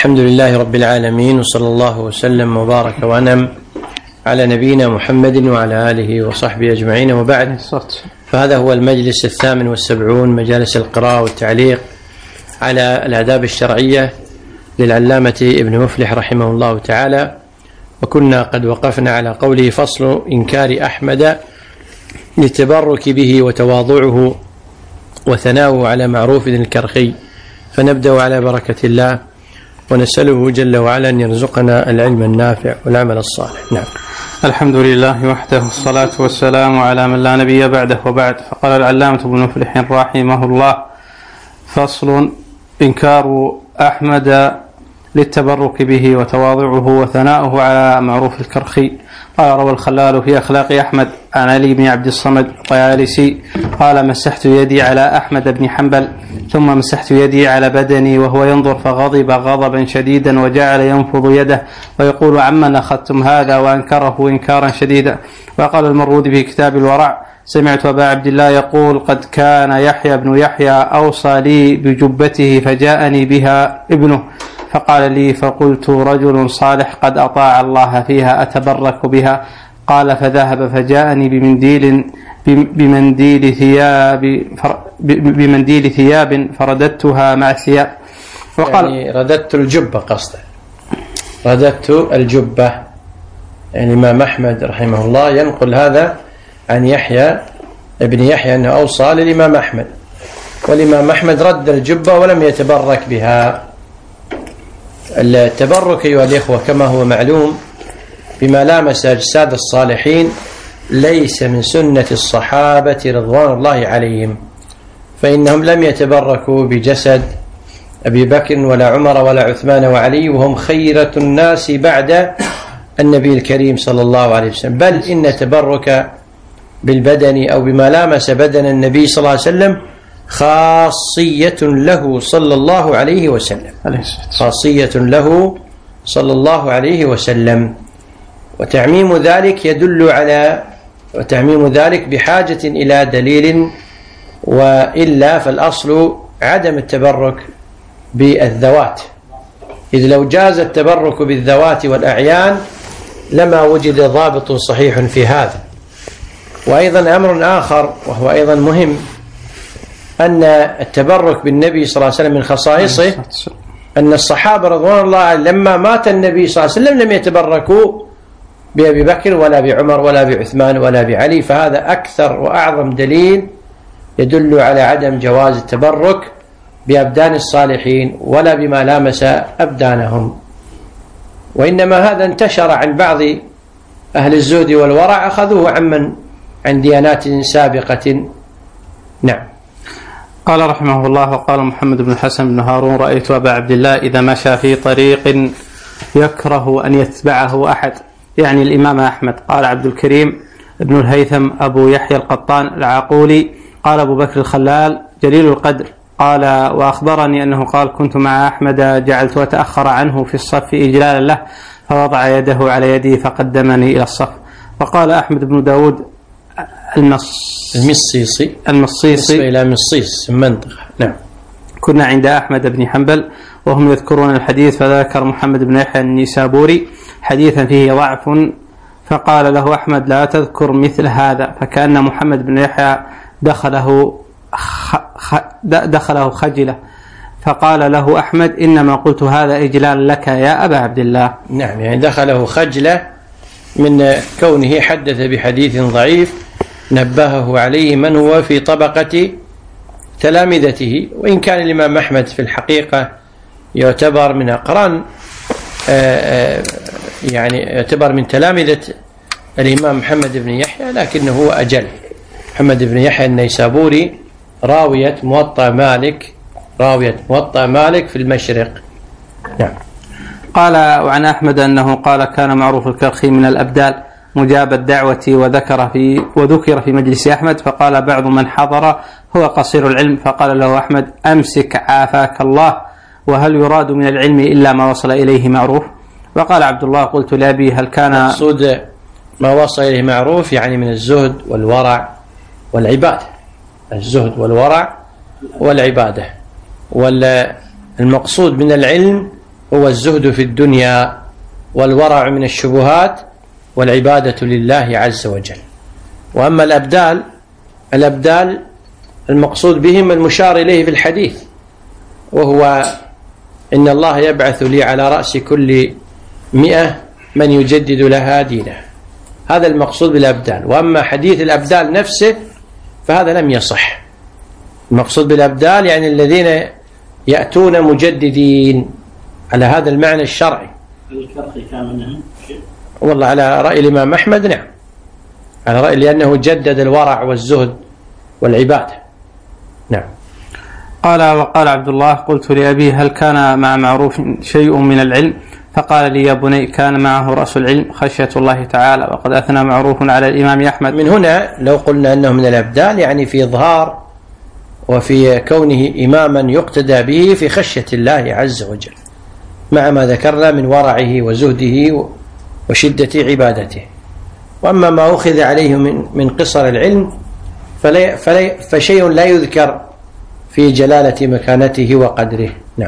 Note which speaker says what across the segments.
Speaker 1: الحمد لله رب العالمين، وصلى الله وسلم وبارك وأنعم على نبينا محمد وعلى آله وصحبه أجمعين، وبعد. فهذا هو المجلس 78 مجالس القراءة والتعليق على الآداب الشرعية للعلامة ابن مفلح رحمه الله تعالى. وكنا قد وقفنا على قوله: فصل إنكار أحمد للتبرك به وتواضعه وثناؤه على معروف الكرخي. فنبدأ على بركة الله ونسأله جل وعلا أن يرزقنا العلم النافع والعمل الصالح. نعم.
Speaker 2: الحمد لله وحده، والصلاة والسلام على من لا نبي بعده، وبعد. فقال العلامة ابن مفلح رحمه الله: فصل إنكار أحمد للتبرك به وتواضعه وثناؤه على معروف الكرخي. قال: روى الخلال في أخلاق أحمد عن علي بن عبد الصمد الطيالسي قال: مسحت يدي على أحمد بن حنبل ثم مسحت يدي على بدني وهو ينظر، فغضب غضبا شديدا وجعل ينفض يده ويقول: عمن أخذتم هذا؟ وأنكره إنكارا شديدا. وقال المرودي في كتاب الورع: سمعت أبا عبد الله يقول: قد كان يحيى بن يحيى أوصى لي بجبته فجاءني بها ابنه فقال لي، فقلت: رجل صالح قد أطاع الله فيها أتبرك بها؟ قال: فذهب فجاءني بمنديل ثياب فرددتها مع الثياب.
Speaker 1: وقال يعني رددت الجبة، قصده رددت الجبة. يعني الإمام أحمد رحمه الله ينقل هذا عن يحيى ابن يحيى أنه أوصى للإمام أحمد، والإمام أحمد رد الجبة ولم يتبرك بها. التبرك أيها الإخوة كما هو معلوم بما لامس أجساد الصالحين ليس من سنة الصحابة رضوان الله عليهم، فإنهم لم يتبركوا بجسد أبي بكر ولا عمر ولا عثمان وعلي، وهم خيرة الناس بعد النبي الكريم صلى الله عليه وسلم. بل إن تبرك بالبدن أو بما لامس بدن النبي صلى الله عليه وسلم خاصية له صلى الله عليه وسلم، خاصية له صلى الله عليه وسلم. وتعميم ذلك بحاجة إلى دليل، وإلا فالأصل عدم التبرك بالذوات، إذ لو جاز التبرك بالذوات والأعيان لما وجد ضابط صحيح في هذا. وأيضا أمر آخر وهو أيضا مهم، أن التبرك بالنبي صلى الله عليه وسلم من خصائصه أن الصحابة رضوان الله لما مات النبي صلى الله عليه وسلم لم يتبركوا بأبي بكر ولا بعمر ولا بعثمان ولا بعلي، فهذا أكثر وأعظم دليل يدل على عدم جواز التبرك بأبدان الصالحين ولا بما لامس أبدانهم. وإنما هذا انتشر عن بعض أهل الزهد والورع، أخذوه عن ديانات سابقة. نعم.
Speaker 2: قال رحمه الله: وقال محمد بن الحسن بن هارون: رأيت أبا عبد الله إذا مشى في طريق يكره أن يتبعه أحد، يعني الإمام أحمد. قال عبد الكريم بن الهيثم أبو يحيى القطان العقولي: قال أبو بكر الخلال جليل القدر. قال: وأخبرني أنه قال: كنت مع أحمد جعلت أتأخر عنه في الصف إجلالا له، فوضع يده على يدي فقدمني إلى الصف. وقال أحمد بن داود
Speaker 1: المصيصي إلى مصيص منطقة. نعم.
Speaker 2: كنا عند أحمد بن حنبل وهم يذكرون الحديث، فذكر محمد بن يحيى النيسابوري حديثا فيه ضعف، فقال له أحمد: لا تذكر مثل هذا، فكأن محمد بن يحيى دخله خجلة، فقال له أحمد: إنما قلت هذا إجلال لك يا أبا عبد الله.
Speaker 1: نعم، يعني دخله خجلة من كونه حدث بحديث ضعيف نبهه عليه من هو في طبقة تلامذته. وإن كان الإمام أحمد في الحقيقة يعتبر من أقران، يعني يعتبر من تلامذة الإمام محمد بن يحيى، لكنه هو أجل. محمد بن يحيى النيسابوري راوية موطأ مالك في المشرق. نعم.
Speaker 2: قال: وعن أحمد أنه قال: كان معروف الكرخي من الأبدال مجاب الدعوة، وذكر في مجلس أحمد، فقال بعض من حضر: هو قصير العلم. فقال له أحمد: أمسك عافاك الله، وهل يراد من العلم إلا ما وصل إليه معروف؟ وقال عبد الله: قلت لأبي: هل كان
Speaker 1: مقصود ما وصل إليه معروف يعني من الزهد والورع والعبادة، الزهد والورع والعبادة، والمقصود من العلم هو الزهد في الدنيا والورع من الشبهات والعبادة لله عز وجل. وأما الأبدال المقصود بهم المشار إليه في الحديث، وهو إن الله يبعث لي على رأس كل 100 من يجدد لها دينه. هذا المقصود بالأبدال. وأما حديث الأبدال نفسه فهذا لم يصح. المقصود بالأبدال يعني الذين يأتون مجددين على هذا المعنى الشرعي.
Speaker 3: الكرخي كان منهم شيء؟
Speaker 1: والله على رأي الإمام أحمد نعم، على رأي لأنه جدد الورع والزهد والعبادة. نعم.
Speaker 2: قال وقال عبد الله قلت لأبي هل كان مع معروف شيء من العلم؟ فقال لي يا بني كان معه رأس العلم خشية الله تعالى، وقد أثنى معروف على الإمام أحمد.
Speaker 1: من هنا لو قلنا أنه من الأبدال يعني في إظهار وفي كونه إماما يقتدى به في خشية الله عز وجل، مع ما ذكرنا من ورعه وزهده وشدة عبادته. وأما ما أخذ عليه من قصر العلم فشيء لا يذكر في جلالة مكانته وقدره. نعم.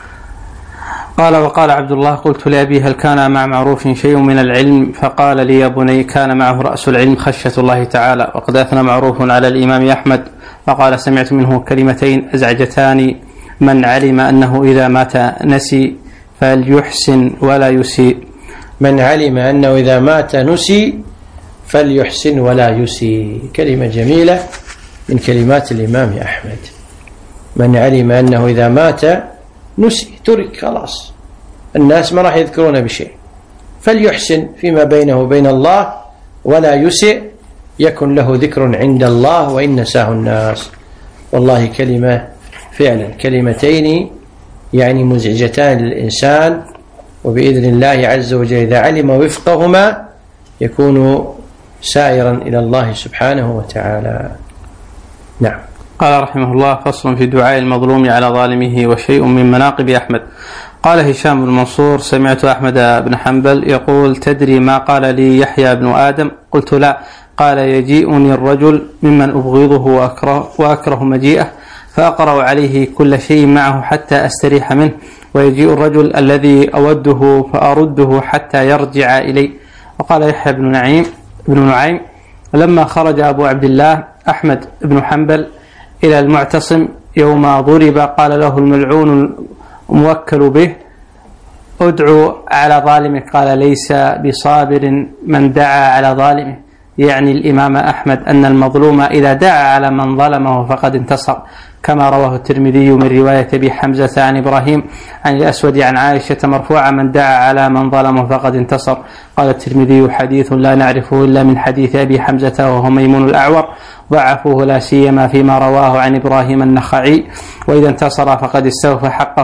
Speaker 2: قال وقال عبد الله قلت لأبي هل كان مع معروف شيء من العلم؟ فقال لي يا بني كان معه رأس العلم خشية الله تعالى، وقد أثنى معروف على الإمام أحمد. فقال سمعت منه كلمتين أزعجتان من علم أنه إذا مات نسي فليحسن ولا يسيء.
Speaker 1: من علم أنه إذا مات نسي فليحسن ولا يسيء، كلمة جميلة من كلمات الإمام أحمد. من علم أنه إذا مات نسي، ترك خلاص، الناس ما راح يذكرون بشيء، فليحسن فيما بينه وبين الله ولا يسيء، يكن له ذكر عند الله وإن نساه الناس. والله كلمة فعلا، كلمتين يعني مزعجتان للإنسان، وبإذن الله عز وجل إذا علم وفقهما يكون سائرا إلى الله سبحانه وتعالى. نعم.
Speaker 2: قال رحمه الله فصل في دعاء المظلوم على ظالمه وشيء من مناقب أحمد. قال هشام بن منصور سمعت أحمد بن حنبل يقول تدري ما قال لي يحيى بن آدم؟ قلت لا. قال يجيئني الرجل ممن أبغضه وأكره مجيئه فأقرأ عليه كل شيء معه حتى أستريح منه، ويجيء الرجل الذي أوده فأرده حتى يرجع إلي. وقال يحيى بن نعيم لما خرج أبو عبد الله أحمد بن حنبل إلى المعتصم يوم ضرب قال له الملعون الموكل به ادعو على ظالمك، قال ليس بصابر من دعا على ظالمه، يعني الإمام أحمد أن المظلوم إذا دعا على من ظلمه فقد انتصر، كما رواه الترمذي من رواية أبي حمزة عن إبراهيم عن الأسود عن عائشة مرفوعة من دعا على من ظلمه فقد انتصر. قال الترمذي حديث لا نعرفه إلا من حديث أبي حمزة وهو ميمون الأعور، ضعفوه لا سيما فيما رواه عن إبراهيم النخعي، وإذا انتصر فقد استوفى حقه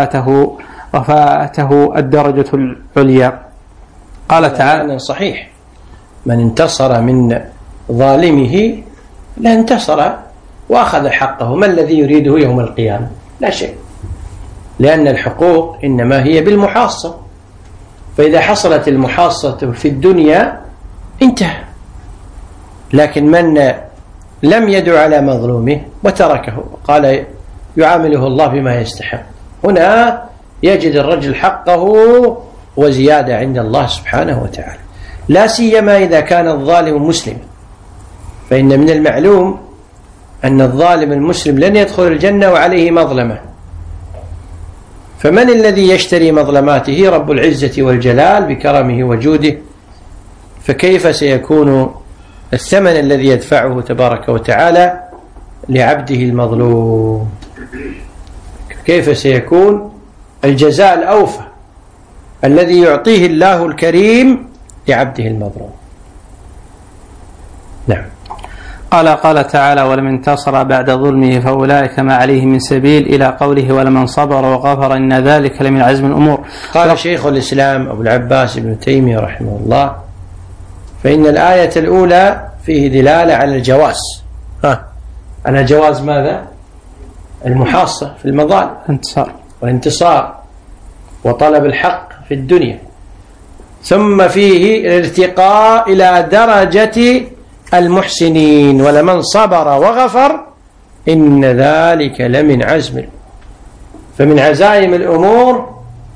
Speaker 2: وفاته الدرجة العليا. قال تعالى
Speaker 1: صحيح، من انتصر من ظالمه لا انتصر وأخذ حقه. ما الذي يريده يوم القيامة؟ لا شيء، لأن الحقوق إنما هي بالمحاصة، فإذا حصلت المحاصة في الدنيا انتهى. لكن من لم يدع على مظلومه وتركه قال يعامله الله بما يستحق، هنا يجد الرجل حقه وزيادة عند الله سبحانه وتعالى، لا سيما إذا كان الظالم مسلم، فإن من المعلوم أن الظالم المسلم لن يدخل الجنة وعليه مظلمة. فمن الذي يشتري مظلماته؟ رب العزة والجلال بكرمه وجوده، فكيف سيكون الثمن الذي يدفعه تبارك وتعالى لعبده المظلوم؟ كيف سيكون الجزاء الأوفى الذي يعطيه الله الكريم لعبده المظلوم؟ نعم.
Speaker 2: قال تعالى ولمن انتصر بعد ظلمه فأولئك ما عليه من سبيل، إلى قوله ولمن صبر وغفر إن ذلك لمن عزم الأمور.
Speaker 1: قال شيخ الإسلام أبو العباس ابن تيمية رحمه الله فإن الآية الأولى فيه دلالة على الجواز، على جواز ماذا؟ المحاصة في المظالم والانتصار وطلب الحق في الدنيا، ثم فيه الارتقاء إلى درجة المحسنين ولمن صبر وغفر إن ذلك لمن عزم. فمن عزائم الأمور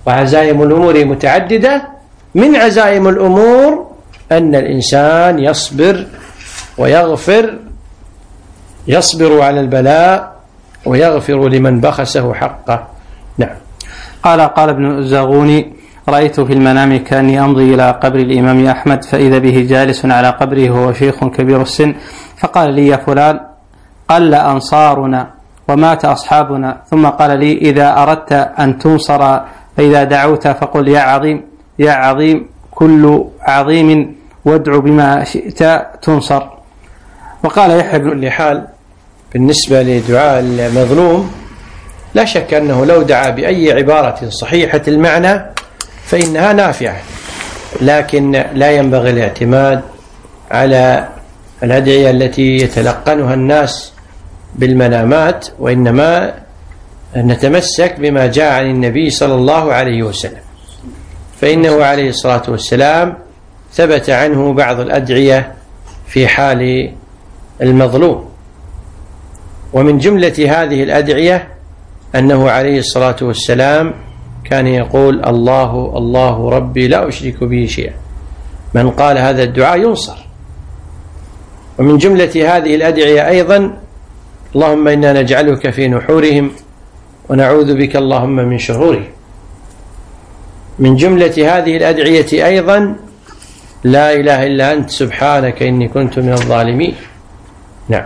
Speaker 1: وعزائم الأمور متعددة. من عزائم الأمور أن الإنسان يصبر ويغفر، يصبر على البلاء ويغفر لمن بخسه حقه. نعم.
Speaker 2: قال ابن الزاغوني: رأيت في المنام كأني أمضي إلى قبر الإمام أحمد فإذا به جالس على قبره وهو شيخ كبير السن، فقال لي: يا فلان، قل أنصارنا ومات أصحابنا. ثم قال لي: إذا أردت أن تنصر فإذا دعوت فقل يا عظيم يا عظيم كل عظيم وادع بما شئت تنصر. وقال يحيى بن
Speaker 1: كل حال بالنسبة لدعاء المظلوم لا شك أنه لو دعا بأي عبارة صحيحة المعنى فإنها نافعة، لكن لا ينبغي الاعتماد على الأدعية التي يتلقنها الناس بالمنامات، وإنما نتمسك بما جاء عن النبي صلى الله عليه وسلم، فإنه عليه الصلاة والسلام ثبت عنه بعض الأدعية في حال المظلوم. ومن جملة هذه الأدعية أنه عليه الصلاة والسلام كان يقول: الله الله ربي لا أشرك به شيئا. من قال هذا الدعاء ينصر. ومن جملة هذه الأدعية أيضا: اللهم إنا نجعلك في نحورهم ونعوذ بك اللهم من شرورهم. من جملة هذه الأدعية أيضا: لا إله إلا أنت سبحانك إني كنت من الظالمين. نعم.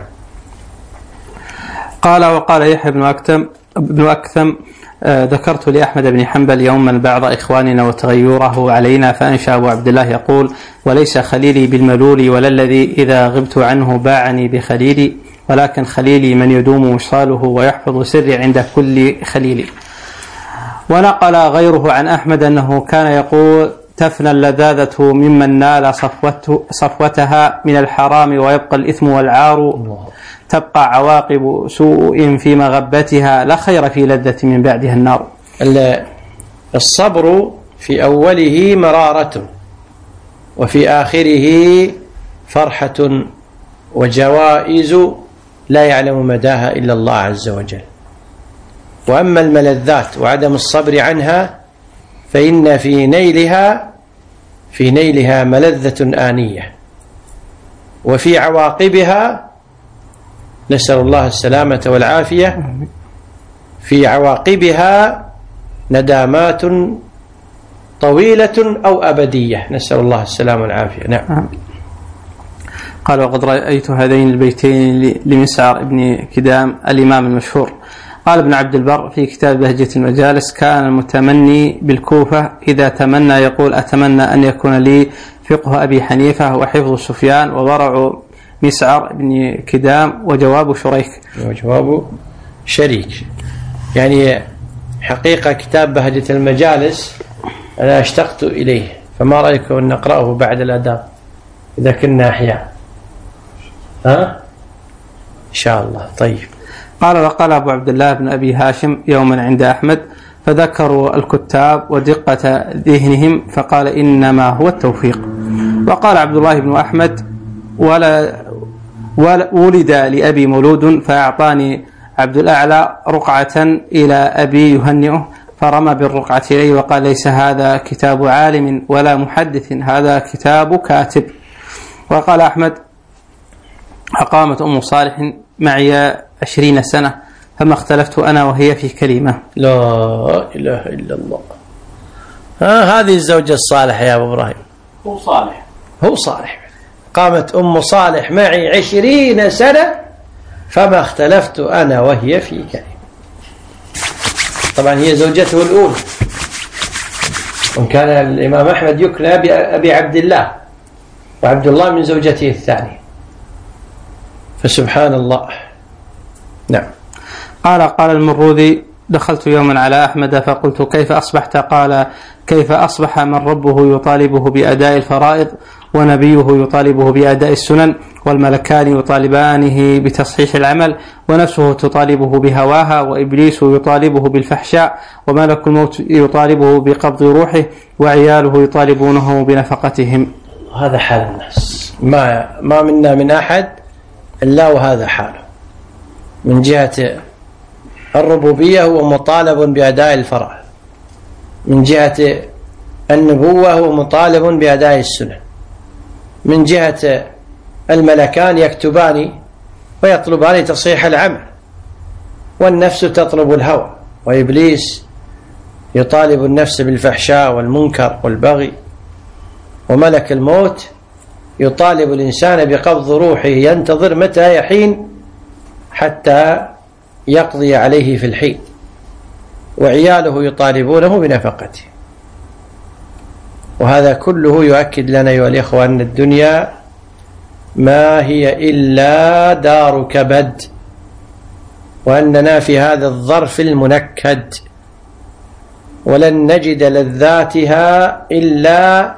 Speaker 2: وقال يحيى بن أكثم: ذكرت لأحمد بن حنبل يوما بعض إخواننا وتغيره علينا، فأنشأ أبو عبد الله يقول: وليس خليلي بالملول ولا الذي إذا غبت عنه باعني بخليلي، ولكن خليلي من يدوم وصاله ويحفظ سري عند كل خليل. ونقل غيره عن أحمد أنه كان يقول: تفنى اللذاذة ممن نال صفوتها من الحرام ويبقى الإثم والعار، تبقى عواقب سوء في مغبتها، لا خير في لذة من بعدها النار.
Speaker 1: الصبر في أوله مرارة وفي آخره فرحة وجوائز لا يعلم مداها إلا الله عز وجل. وأما الملذات وعدم الصبر عنها فإن في نيلها ملذة آنية، وفي عواقبها نسأل الله السلامة والعافية، في عواقبها ندامات طويلة أو أبدية، نسأل الله السلامة والعافية. نعم.
Speaker 2: قال: وقد رأيت هذين البيتين لمسعر ابن كدام الإمام المشهور. قال ابن عبد البر في كتاب بهجة المجالس: كان المتمني بالكوفة إذا تمنى يقول: أتمنى أن يكون لي فقه أبي حنيفة وحفظ سفيان وورع مسعر ابن كدام وجواب
Speaker 1: شريك. يعني حقيقة كتاب بهجة المجالس أنا اشتقت إليه، فما رأيكم أن نقرأه بعد الأذان إذا كنا أحياء؟ إن شاء الله. طيب.
Speaker 2: وقال أبو عبد الله بن أبي هاشم يوما عند أحمد فذكروا الكتاب ودقة ذهنهم فقال: إنما هو التوفيق. وقال عبد الله بن أحمد: ولد لأبي مولود فأعطاني عبد الأعلى رقعة إلى أبي يهنئه، فرمى بالرقعة إليه وقال: ليس هذا كتاب عالم ولا محدث، هذا كتاب كاتب. وقال أحمد: أقامت أم صالح معي 20 سنة فما اختلفت أنا وهي في كلمة.
Speaker 1: لا إله إلا الله. هذه الزوجة الصالحة يا أبو إبراهيم. هو صالح. قامت أم صالح معي 20 سنة فما اختلفت أنا وهي في كلمة. طبعا هي زوجته الأولى، وإن كان الإمام أحمد يكنى بأبي عبد الله، وعبد الله من زوجته الثانية، فسبحان الله. نعم.
Speaker 2: قال المروذي: دخلت يوما على أحمد فقلت: كيف أصبحت؟ قال: كيف أصبح من ربه يطالبه بأداء الفرائض ونبيه يطالبه بأداء السنن والملكان يطالبانه بتصحيح العمل ونفسه تطالبه بهواها وإبليس يطالبه بالفحشاء وملك الموت يطالبه بقبض روحه وعياله يطالبونه بنفقتهم.
Speaker 1: هذا حال الناس، ما منا من أحد إلا وهذا حاله. من جهة الربوبية هو مطالب بأداء الفرائض، من جهة النبوة هو مطالب بأداء السنن، من جهة الملكان يكتبان ويطلبان تصحيح العمل، والنفس تطلب الهوى، وإبليس يطالب النفس بالفحشاء والمنكر والبغي، وملك الموت يطالب الإنسان بقبض روحه، ينتظر متى يحين حتى يقضي عليه في الحين، وعياله يطالبونه بنفقته. وهذا كله يؤكد لنا أيها الإخوة أن الدنيا ما هي إلا دار كبد، وأننا في هذا الظرف المنكد، ولن نجد لذاتها إلا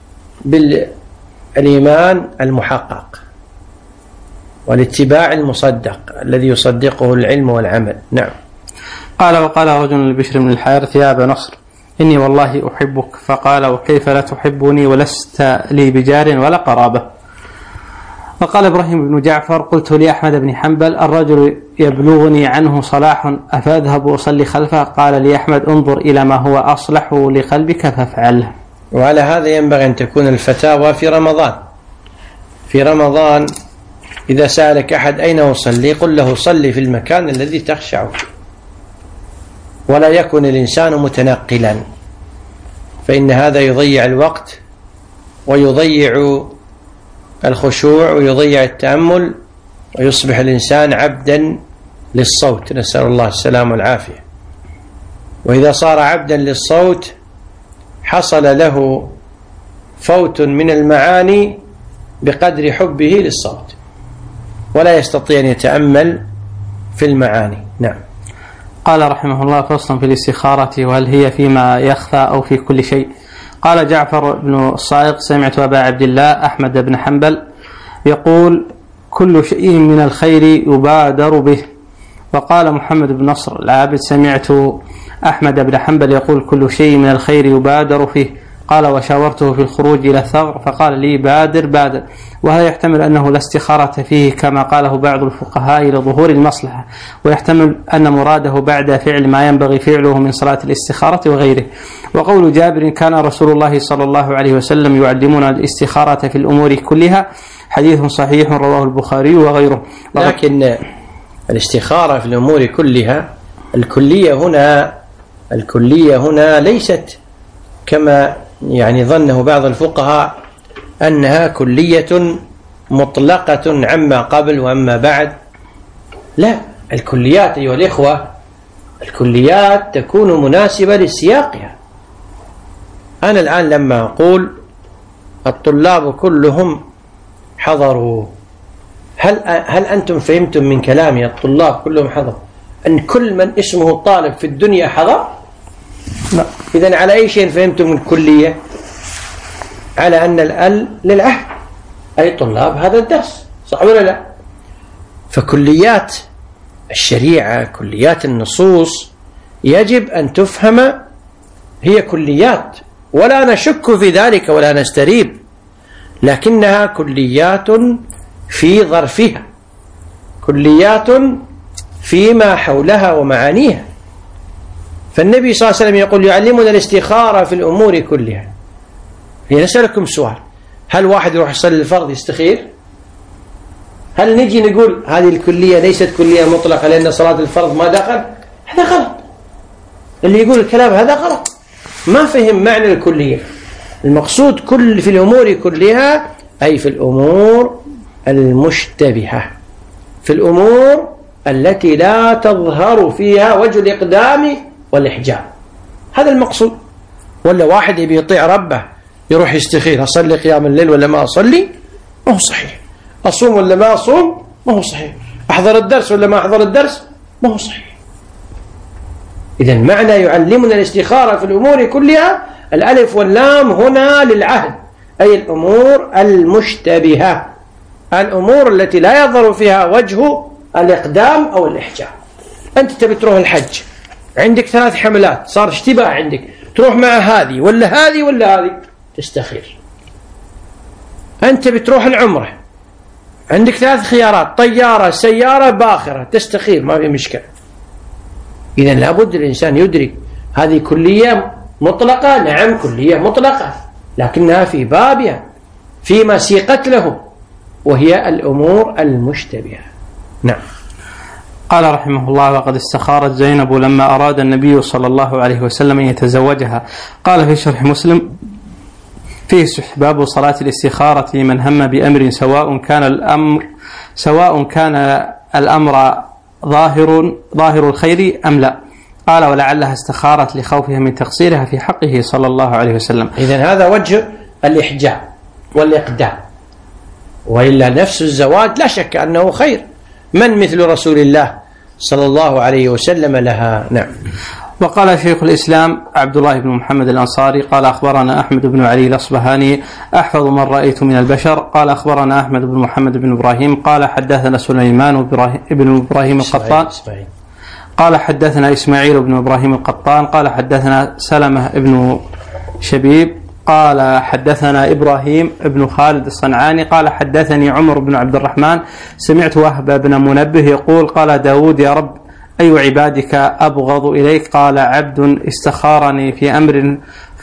Speaker 1: بالإيمان المحقق والاتباع المصدق الذي يصدقه العلم والعمل. نعم.
Speaker 2: قال: وقال رجل لبشر بن الحارث: يا أبا نصر، إني والله أحبك. فقال: وكيف لا تحبني ولست لي بجار ولا قرابة؟ وقال إبراهيم بن جعفر: قلت لأحمد بن حنبل: الرجل يبلغني عنه صلاح أفأذهب وأصلي خلفه؟ قال لي أحمد: انظر إلى ما هو أصلح لقلبك فافعله.
Speaker 1: وعلى هذا ينبغي أن تكون الفتاوى في رمضان. في رمضان إذا سألك أحد أين أصلي قل له: صلي في المكان الذي تخشع فيه، ولا يكن الإنسان متنقلا، فإن هذا يضيع الوقت ويضيع الخشوع ويضيع التأمل، ويصبح الإنسان عبدا للصوت، نسأل الله السلام والعافية. وإذا صار عبدا للصوت حصل له فوت من المعاني بقدر حبه للصوت، ولا يستطيع أن يتأمل في المعاني. نعم.
Speaker 2: قال رحمه الله: فصل في الاستخارة، وهل هي فيما يخفى أو في كل شيء؟ قال جعفر بن الصائغ: سمعت أبا عبد الله أحمد بن حنبل يقول: كل شيء من الخير يبادر به. وقال محمد بن نصر العابد: سمعت أحمد بن حنبل يقول: كل شيء من الخير يبادر فيه. قال: وشاورته في الخروج إلى الثغر فقال لي: بادر. وهذا يحتمل أنه لا استخارة فيه كما قاله بعض الفقهاء لظهور المصلحة، ويحتمل أن مراده بعد فعل ما ينبغي فعله من صلاة الاستخارة وغيره. وقول جابر: كان رسول الله صلى الله عليه وسلم يعلمنا الاستخارة في الأمور كلها، حديث صحيح رواه البخاري وغيره.
Speaker 1: لكن الاستخارة في الأمور كلها، الكلية هنا ليست كما ظنه بعض الفقهاء أنها كلية مطلقة عما قبل وعما بعد. لا، الكليات أيها الإخوة، الكليات تكون مناسبة لسياقها. أنا الآن لما أقول الطلاب كلهم حضروا، هل أنتم فهمتم من كلامي الطلاب كلهم حضروا أن كل من اسمه طالب في الدنيا حضر؟ لا. إذن على أي شيء فهمتم من الكلية؟ على أن الأل للعهد، أي طلاب هذا الدرس، صح ولا لا؟ فكليات الشريعة، كليات النصوص يجب أن تفهم، هي كليات ولا نشك في ذلك ولا نستريب، لكنها كليات في ظرفها، كليات فيما حولها ومعانيها. فالنبي صلى الله عليه وسلم يقول: يعلمنا الاستخارة في الأمور كلها. نسألكم سؤال: هل واحد يروح يصلي الفرض يستخير؟ هل نجي نقول هذه الكلية ليست كلية مطلقة لأن صلاة الفرض ما دخل؟ هذا غلط. اللي يقول الكلام هذا غلط، ما فهم معنى الكلية. المقصود كل في الأمور كلها أي في الأمور المشتبهة، في الأمور التي لا تظهر فيها وجه الإقدام والإحجام، هذا المقصود. ولا واحد يبي يطيع ربه يروح يستخير: أصلي قيام الليل ولا ما أصلي؟ ما هو صحيح. أصوم ولا ما أصوم؟ ما هو صحيح. أحضر الدرس ولا ما أحضر الدرس؟ ما هو صحيح. إذن معنى يعلمنا الاستخارة في الأمور كلها، الألف واللام هنا للعهد، أي الأمور المشتبهة، الأمور التي لا يظهر فيها وجه الإقدام أو الإحجام. أنت تبي تروح الحج، عندك 3 حملات، صار اشتباه عندك، تروح مع هذه ولا هذه ولا هذه، تستخير. أنت بتروح العمرة، عندك 3 خيارات، طيارة، سيارة، باخرة، تستخير، ما في مشكلة. إذن لابد الإنسان يدرك هذه كلية مطلقة؟ نعم كلية مطلقة، لكنها في بابها فيما سيقت له، وهي الأمور المشتبهة. نعم.
Speaker 2: قال رحمه الله: وقد استخارت زينب لما أراد النبي صلى الله عليه وسلم أن يتزوجها. قال في شرح مسلم: فيه استحباب صلاة الاستخارة لمن هم بأمر سواء كان الأمر ظاهر الخير أم لا. قال: ولعلها استخارت لخوفها من تقصيرها في حقه صلى الله عليه وسلم.
Speaker 1: إذن هذا وجه الإحجام والإقدام، وإلا نفس الزواج لا شك أنه خير. من مثل رسول الله صلى الله عليه وسلم لها. نعم.
Speaker 2: وقال شيخ الإسلام عبد الله بن محمد الأنصاري قال: أخبرنا أحمد بن علي الأصبهاني أحفظ من رأيت من البشر. قال: أخبرنا أحمد بن محمد بن إبراهيم قال: حدثنا سليمان بن إبراهيم القطان قال: حدثنا إسماعيل بن إبراهيم القطان قال: حدثنا سلمة بن شبيب قال: حدثنا إبراهيم بن خالد الصنعاني قال: حدثني عمر بن عبد الرحمن سمعت وهب بن منبه يقول: قال داود: يا رب، أي عبادك أبغض إليك؟ قال: عبد استخارني في أمر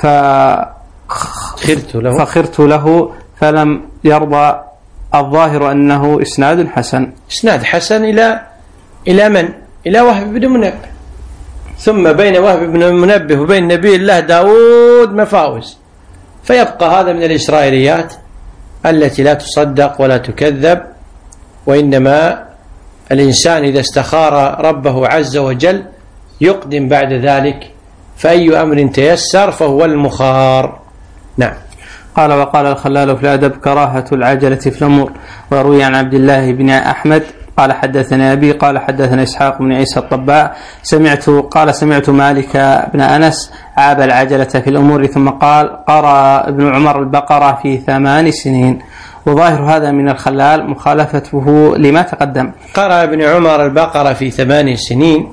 Speaker 2: فخرت له فلم يرضى. الظاهر أنه إسناد حسن.
Speaker 1: إسناد حسن إلى من؟ إلى وهب بن منبه. ثم بين وهب بن منبه وبين نبي الله داود مفاوز، فيبقى هذا من الإسرائيليات التي لا تصدق ولا تكذب. وإنما الإنسان إذا استخار ربه عز وجل يقدم بعد ذلك، فأي أمر تيسر فهو المخار. نعم.
Speaker 2: قال: وقال الخلال في الأدب: كراهة العجلة في الأمور. وروي عن عبد الله بن أحمد قال: حدثنا أبي قال: حدثنا إسحاق بن عيسى الطباع سمعت مالك بن أنس عاب العجلة في الأمور، ثم قال: قرأ ابن عمر البقرة في 8 سنين. وظاهر هذا من الخلال مخالفته لما تقدم.
Speaker 1: قرأ ابن عمر البقرة في 8 سنين،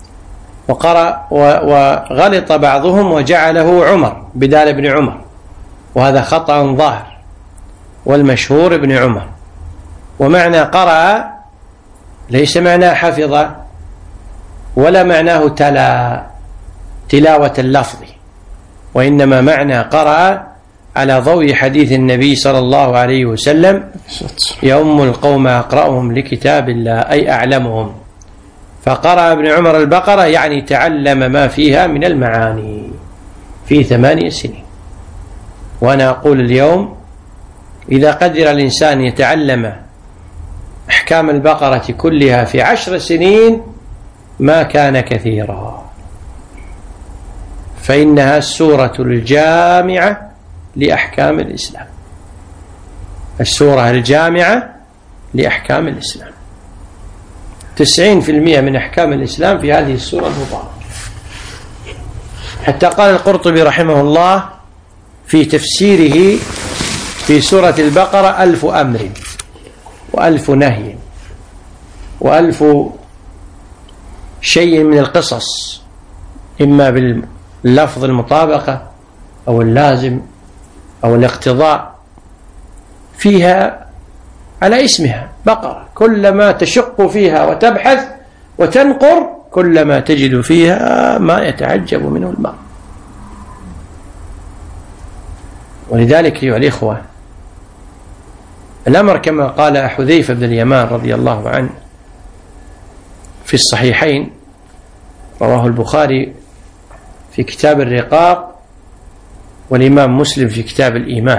Speaker 1: وغلط بعضهم وجعله عمر بدال ابن عمر، وهذا خطأ ظاهر، والمشهور ابن عمر. ومعنى قرأ ليس معناه حفظ، ولا معناه تلاوة اللفظ، وإنما معنى قرأ على ضوء حديث النبي صلى الله عليه وسلم: يؤم القوم أقرأهم لكتاب الله، أي أعلمهم. فقرأ ابن عمر البقرة يعني تعلم ما فيها من المعاني في 8 سنين. وأنا أقول اليوم إذا قدر الإنسان يتعلم أحكام البقرة كلها في 10 سنين ما كان كثيرا، فإنها السورة الجامعة لأحكام الإسلام، السورة الجامعة لأحكام الإسلام. 90% من أحكام الإسلام في هذه السورة المباركة. حتى قال القرطبي رحمه الله في تفسيره في سورة البقرة: 1000 أمر و1000 نهي و1000 شيء من القصص، إما باللفظ المطابقة أو اللازم أو الاقتضاء، فيها على اسمها بقرة. كلما تشق فيها وتبحث وتنقر كلما تجد فيها ما يتعجب منه المرء. ولذلك أيها الإخوة، الأمر كما قال حذيفة بن اليمان رضي الله عنه في الصحيحين، رواه البخاري في كتاب الرقاق والإمام مسلم في كتاب الإيمان،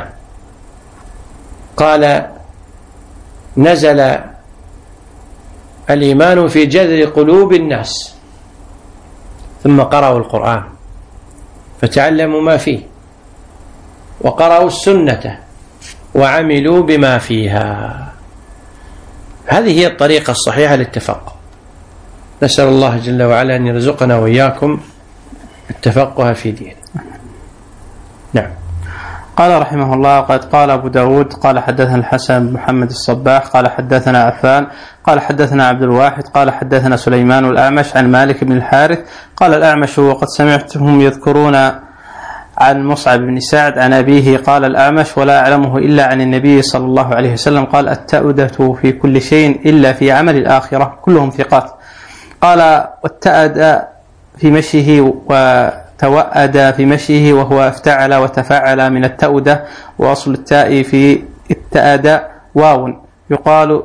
Speaker 1: قال: نزل الإيمان في جذر قلوب الناس، ثم قرأوا القرآن فتعلموا ما فيه، وقرأوا السنة وعملوا بما فيها. هذه هي الطريقة الصحيحة للتفقه. نسأل الله جل وعلا أن يرزقنا وإياكم التفقه في دينه. نعم.
Speaker 2: قال رحمه الله: قد قال أبو داود قال: حدثنا الحسن بن محمد الصباح قال: حدثنا عفان قال: حدثنا عبد الواحد قال: حدثنا سليمان الأعمش عن مالك بن الحارث قال الأعمش: وقد سمعتهم يذكرون عن مصعب بن سعد عن أبيه قال الأعمش: ولا أعلمه إلا عن النبي صلى الله عليه وسلم قال: التأودة في كل شيء إلا في عمل الآخرة، كلهم ثقات. قال: والتأد في مشيه توأد في مشيه وهو افتعل وتفعل من التأودة، وأصل التاء في اتأد واو، يقال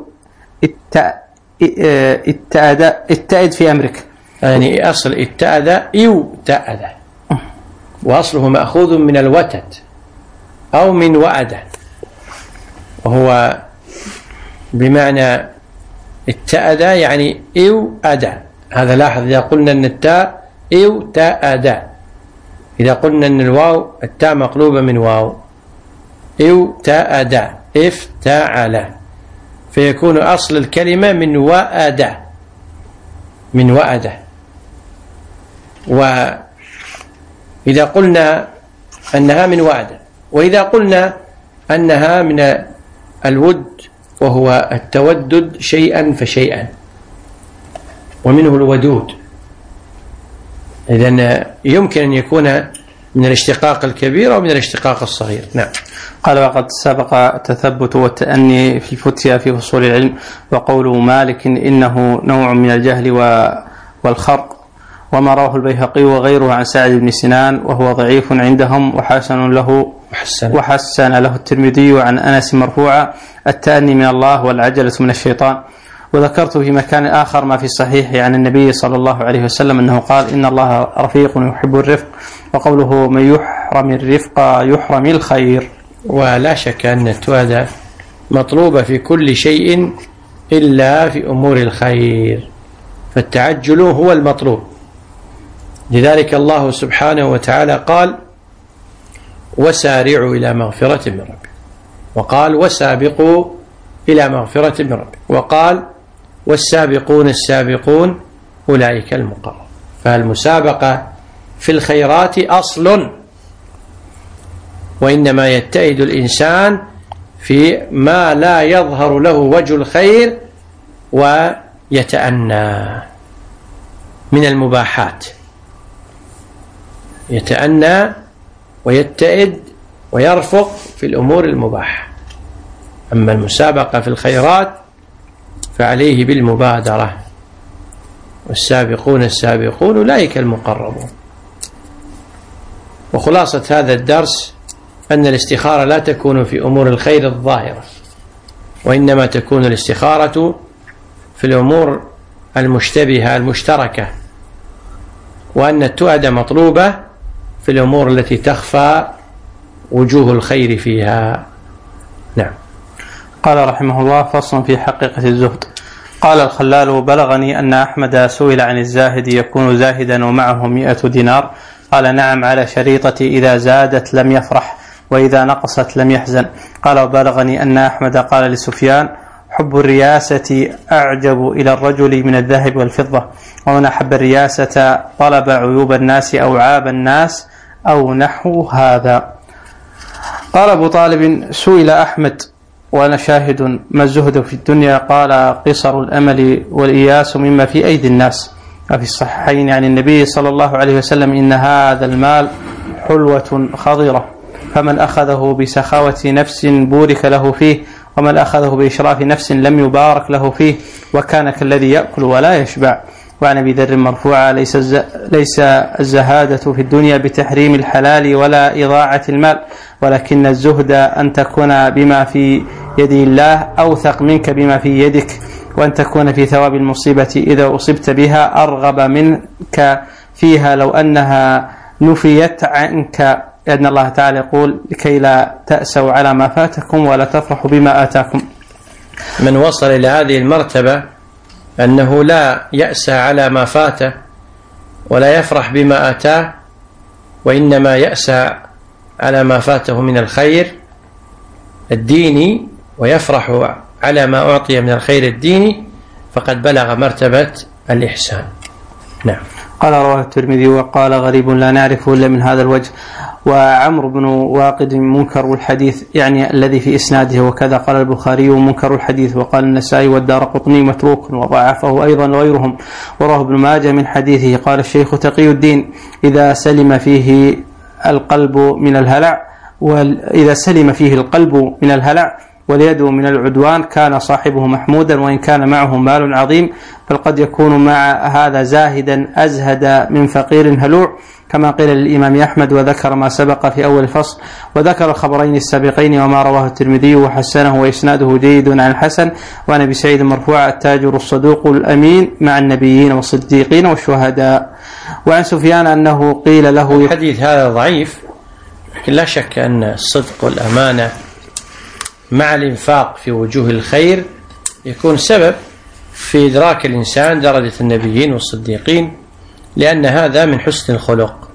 Speaker 2: اتأد في أمرك،
Speaker 1: يعني أصل اتأد يوتأد، وأصله مأخوذ من الوتد أو من وأد، وهو بمعنى اتأد يعني يوأد. هذا لاحظ إذا قلنا أن التاء يوتأد، إذا قلنا أن الواو التاء مقلوبة من واو يوتأد افتعل، فيكون أصل الكلمة من وأد، من وأد. وإذا قلنا أنها من وأد، وإذا قلنا أنها من الود وهو التودد شيئا فشيئا، ومنه الودود، إذن يمكن أن يكون من الاشتقاق الكبير أو من الاشتقاق الصغير. نعم.
Speaker 2: قال وقد سبق التثبت والتأني في الفتيا في فصول العلم، وقول مالك إنه نوع من الجهل والخرق، وما رواه البيهقي وغيره عن سعد بن سنان وهو ضعيف عندهم وحسن له الترمذي عن أنس مرفوعا: التأني من الله والعجلة من الشيطان. وذكرت في مكان آخر ما في الصحيح عن النبي صلى الله عليه وسلم أنه قال: إن الله رفيق يحب الرفق، وقوله من يحرم الرفق يحرم الخير.
Speaker 1: ولا شك أن التؤدة مطلوبة في كل شيء إلا في أمور الخير، فالتعجل هو المطلوب. لذلك الله سبحانه وتعالى قال: وسارعوا إلى مغفرة من ربكم، وقال: وسابقوا إلى مغفرة من ربكم، وقال: والسابقون السابقون أولئك المقربون. فالمسابقة في الخيرات أصل، وإنما يتئد الإنسان في ما لا يظهر له وجه الخير ويتأنى من المباحات، يتأنى ويتئد ويرفق في الأمور المباحة. أما المسابقة في الخيرات فعليه بالمبادرة، والسابقون السابقون أولئك المقربون. وخلاصة هذا الدرس أن الاستخارة لا تكون في أمور الخير الظاهرة، وإنما تكون الاستخارة في الأمور المشتبهة المشتركة، وأن التؤدة مطلوبة في الأمور التي تخفى وجوه الخير فيها. نعم.
Speaker 2: قال رحمه الله: فصل في حقيقة الزهد. قال الخلال: بلغني أن أحمد سئل عن الزاهد يكون زاهدا ومعه 100 دينار، قال: نعم، على شريطة إذا زادت لم يفرح وإذا نقصت لم يحزن. قال: وبلغني أن أحمد قال لسفيان: حب الرياسة أعجب إلى الرجل من الذهب والفضة، ومن أحب الرياسة طلب عيوب الناس أو عاب الناس أو نحو هذا. قال أبو طالب: سئل أحمد وأنا شاهد: ما الزهد في الدنيا؟ قال: قصر الأمل والإياس مما في أيدي الناس. وفي الصحيحين عن النبي صلى الله عليه وسلم: إن هذا المال حلوة خضرة، فمن أخذه بسخاوة نفس بورك له فيه، ومن أخذه بإشراف نفس لم يبارك له فيه، وكان كالذي يأكل ولا يشبع. وعن أبي ذر مرفوعا: ليس الزهادة في الدنيا بتحريم الحلال ولا إضاعة المال، ولكن الزهد أن تكون بما في يد الله أوثق منك بما في يدك، وأن تكون في ثواب المصيبة إذا أصبت بها أرغب منك فيها لو أنها نفيت عنك، لأن الله تعالى يقول: لكي لا تأسوا على ما فاتكم ولا تفرحوا بما آتاكم.
Speaker 1: من وصل إلى هذه المرتبة أنه لا يأسى على ما فاته ولا يفرح بما آتاه، وإنما يأسى على ما فاته من الخير الديني ويفرح على ما أعطي من الخير الديني، فقد بلغ مرتبة الإحسان. نعم.
Speaker 2: قال: رواه الترمذي وقال: غريب لا نعرفه إلا من هذا الوجه. وعمرو بن واقد منكر الحديث، يعني الذي في إسناده، وكذا قال البخاري منكر الحديث، وقال النسائي والدارقطني متروك وضعفه أيضا غيرهم. وراه ابن ماجه من حديثه. قال الشيخ تقي الدين: إذا سلم فيه القلب من الهلع وليده من العدوان كان صاحبه محمودا وإن كان معه مال عظيم، بل قد يكون مع هذا زاهدا أزهد من فقير هلوع، كما قيل للإمام أحمد. وذكر ما سبق في أول الفصل، وذكر الخبرين السابقين وما رواه الترمذي وحسنه وإسناده جيد عن الحسن وعن أبي سعيد مرفوع: التاجر الصدوق الأمين مع النبيين والصديقين والشهداء. وعن سفيان أنه قيل له:
Speaker 1: الحديث هذا ضعيف، لكن لا شك أن الصدق والأمانة مع الإنفاق في وجوه الخير يكون سبب في إدراك الإنسان درجة النبيين والصديقين، لأن هذا من حسن الخلق،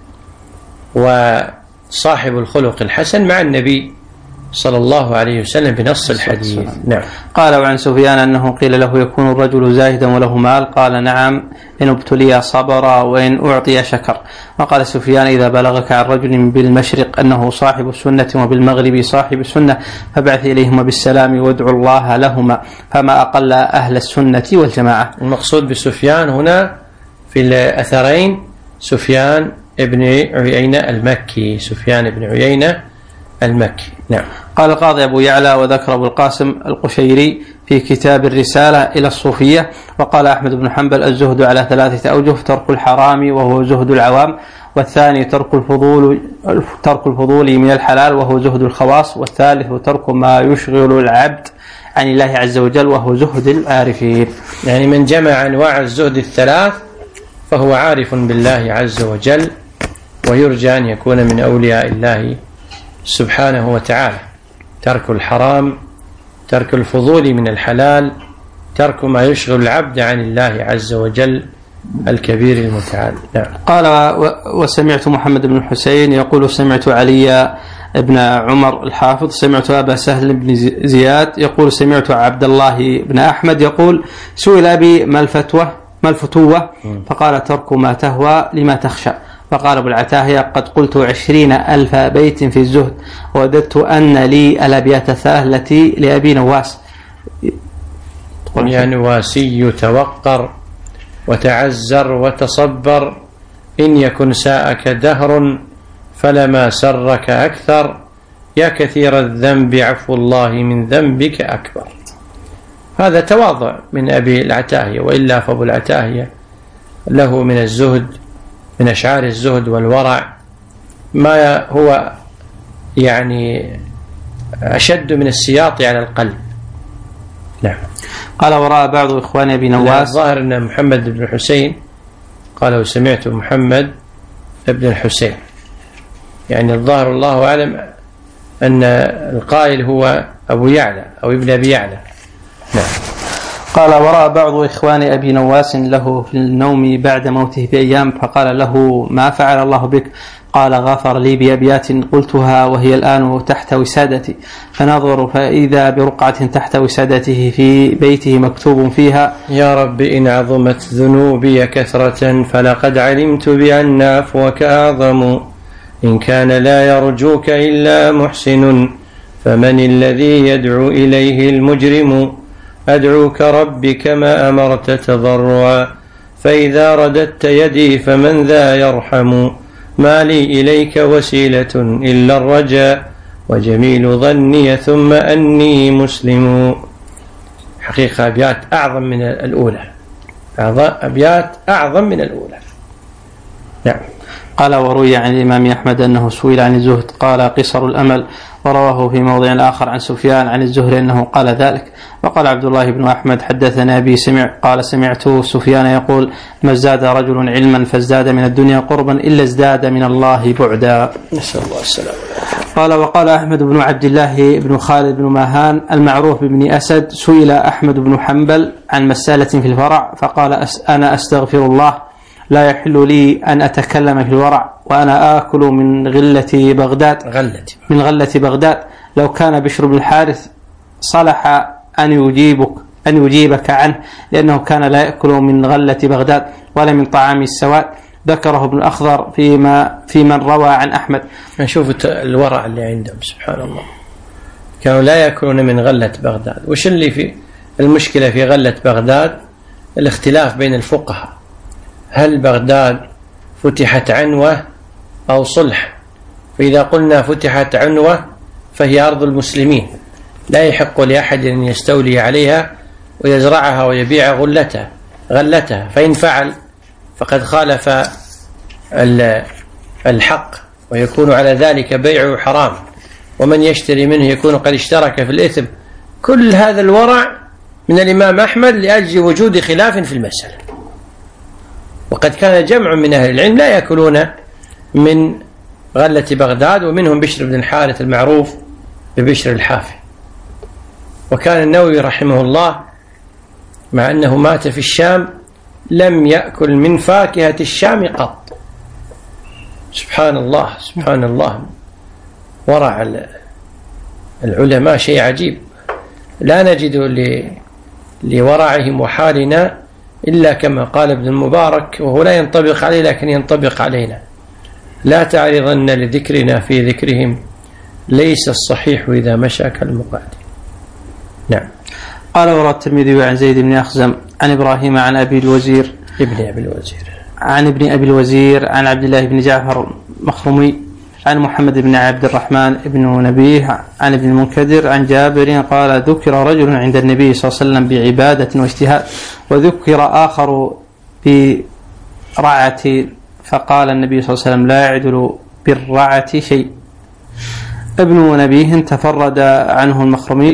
Speaker 1: وصاحب الخلق الحسن مع النبي صلى الله عليه وسلم بنص الحديث. نعم.
Speaker 2: قال: وعن سفيان أنه قيل له: يكون الرجل زاهدا وله مال؟ قال: نعم، إن ابتلي صبر وإن أعطي شكر. وقال سفيان: إذا بلغك عن رجل بالمشرق أنه صاحب السنة وبالمغرب صاحب السنة فابعث إليهما بالسلام وادعوا الله لهما، فما أقل أهل السنة والجماعة.
Speaker 1: المقصود بسفيان هنا في الأثرين سفيان ابن عيينة المكي، سفيان ابن عيينة المكي. نعم.
Speaker 2: قال القاضي أبو يعلى: وذكر أبو القاسم القشيري في كتاب الرسالة إلى الصوفية. وقال أحمد بن حنبل: الزهد على 3 أوجه: ترك الحرام وهو زهد العوام، والثاني ترك الفضول من الحلال وهو زهد الخواص، والثالث ترك ما يشغل العبد عن الله عز وجل وهو زهد العارفين.
Speaker 1: يعني من جمع أنواع الزهد الثلاث فهو عارف بالله عز وجل، ويرجى أن يكون من أولياء الله سبحانه وتعالى. ترك الحرام، ترك الفضول من الحلال، ترك ما يشغل العبد عن الله عز وجل الكبير المتعال. نعم.
Speaker 2: قال: وسمعت محمد بن حسين يقول: سمعت علي ابن عمر الحافظ، سمعت أبا سهل بن زياد يقول: سمعت عبد الله بن أحمد يقول: سئل أبي ما الفتوة؟ فقال: ترك ما تهوى لما تخشى. فقال أبو العتاهية: قد قلت 20,000 بيت في الزهد، ووددت أن لي الأبيات التي لأبي نواس.
Speaker 1: يا نواسي توقر وتعزر وتصبر، إن يكن ساءك دهر فلما سرك أكثر، يا كثير الذنب عفو الله من ذنبك أكبر. هذا تواضع من أبي العتاهية، وإلا فأبو العتاهية له من الزهد، من أشعار الزهد والورع ما هو يعني أشد من السياط على القلب. نعم.
Speaker 2: قال: ورأى بعض إخوان أبي نواس.
Speaker 1: الظاهر أن محمد بن حسين قال: سمعت محمد بن الحسين، يعني الظاهر الله أعلم أن القائل هو أبو يعلى أو ابن أبي يعلى. نعم.
Speaker 2: قال: ورأى بعض إخوان أبي نواس له في النوم بعد موته بأيام، فقال له: ما فعل الله بك؟ قال: غفر لي بأبيات قلتها وهي الآن تحت وسادتي. فنظر فإذا برقعة تحت وسادته في بيته مكتوب فيها:
Speaker 1: يا رب إن عظمت ذنوبي كثرة فلقد علمت بأن عفوك أعظم، إن كان لا يرجوك إلا محسن فمن الذي يدعو إليه المجرم، أدعوك ربي كما أمرت تضرعا، فإذا رددت يدي فمن ذا يرحم، ما لي إليك وسيلة إلا الرجاء، وجميل ظني ثم أني مسلم. حقيقة أبيات أعظم من الأولى، أبيات أعظم من الأولى. نعم.
Speaker 2: قال: وروي عن الإمام أحمد أنه سئل عن الزهد قال: قصر الأمل. ورواه في موضع آخر عن سفيان عن الزهري أنه قال ذلك. وقال عبد الله بن أحمد: حدثنا أبي قال: سمعت سفيان يقول: ما ازداد رجل علما فازداد من الدنيا قربا إلا ازداد من الله بعدا.
Speaker 1: نسأل الله السلامة.
Speaker 2: قال: وقال أحمد بن عبد الله بن خالد بن ماهان المعروف بابن أسد: سئل أحمد بن حنبل عن مسألة في الفرع فقال: أنا أستغفر الله، لا يحل لي أن أتكلم في الورع، وأنا آكل من غلة بغداد، لو كان بشر بن الحارث صلح أن يجيبك عنه، لأنه كان لا يأكل من غلة بغداد ولا من طعام السواد. ذكره ابن الأخضر في من روى عن أحمد.
Speaker 1: نشوف الورع اللي عندهم سبحان الله، كانوا لا يأكلون من غلة بغداد. وش اللي في المشكلة في غلة بغداد؟ الاختلاف بين الفقهاء، هل بغداد فتحت عنوة أو صلح؟ فإذا قلنا فتحت عنوة فهي أرض المسلمين، لا يحق لأحد أن يستولي عليها ويزرعها ويبيع غلتها، فإن فعل فقد خالف الحق ويكون على ذلك بيعه حرام، ومن يشتري منه يكون قد اشترك في الإثم. كل هذا الورع من الإمام أحمد لأجل وجود خلاف في المسألة. وقد كان جمع من أهل العلم لا يأكلون من غلة بغداد، ومنهم بشر بن الحارث المعروف ببشر الحافي. وكان النووي رحمه الله مع أنه مات في الشام لم يأكل من فاكهة الشام قط. سبحان الله سبحان الله، ورع العلماء شيء عجيب، لا نجد لورعهم وحالنا إلا كما قال ابن المبارك، وهو لا ينطبق عليه لكن ينطبق علينا: لا تعرضن لذكرنا في ذكرهم، ليس الصحيح إذا مشى كالمقعد. نعم.
Speaker 2: قال وروى الترمذي عن زيد بن أخزم عن إبراهيم عن ابن أبي الوزير عن عبد الله بن جعفر مخرمي عن محمد بن عبد الرحمن بن نبيه عن ابن المنكدر عن جابر قال: ذكر رجل عند النبي صلى الله عليه وسلم بعبادة واجتهاد، وذكر آخر برعة، فقال النبي صلى الله عليه وسلم: لا يعدل بالرعة شيء. ابن نبيه تفرد عنه المخرمي.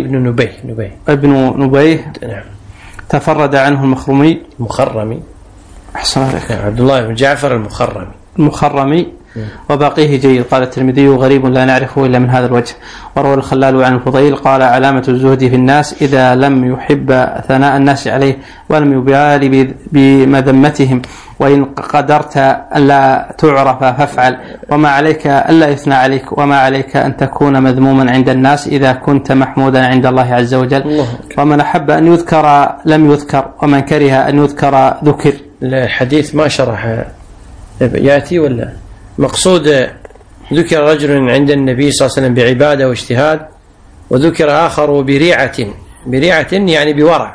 Speaker 2: ابن نبيه تفرد عنه المخرمي. أحسن عليك.
Speaker 1: عبد الله بن جعفر المخرمي.
Speaker 2: وباقيه جيد. قال الترمذي: غريب لا نعرفه إلا من هذا الوجه. وروى الخلال عن الفضيل قال: علامة الزهد في الناس إذا لم يحب ثناء الناس عليه ولم يبالي بمذمتهم، وإن قدرت ألا تعرف فافعل، وما عليك ألا يثنى عليك، وما عليك أن تكون مذموما عند الناس إذا كنت محمودا عند الله عز وجل. ومن أحب أن يذكر لم يذكر، ومن كره أن يذكر ذكر.
Speaker 1: الحديث ما شرح يأتي ولا مقصود؟ ذكر رجل عند النبي صلى الله عليه وسلم بعبادة واجتهاد، وذكر آخر بريعة يعني بورع.